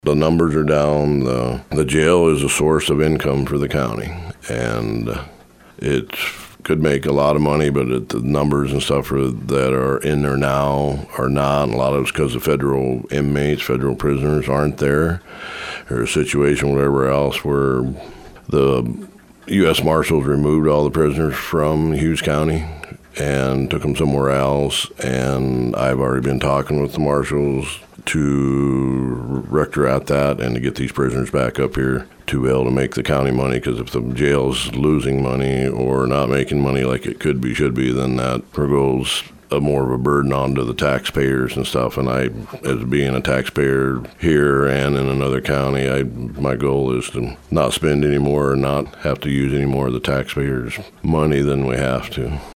The numbers are down. The jail is a source of income for the county, and it could make a lot of money, but the numbers and stuff that are in there now are not. And a lot of it's because the federal inmates, federal prisoners aren't there. There's a situation wherever else where the U.S. Marshals removed all the prisoners from Hughes County and took them somewhere else. And I've already been talking with the marshals to rector that and to get these prisoners back up here to be able to make the county money, because if the jail's losing money or not making money like it should be, then that goes more of a burden onto the taxpayers and stuff. And I, as being a taxpayer here and in another county, my goal is to not spend any more or not have to use any more of the taxpayers' money than we have to.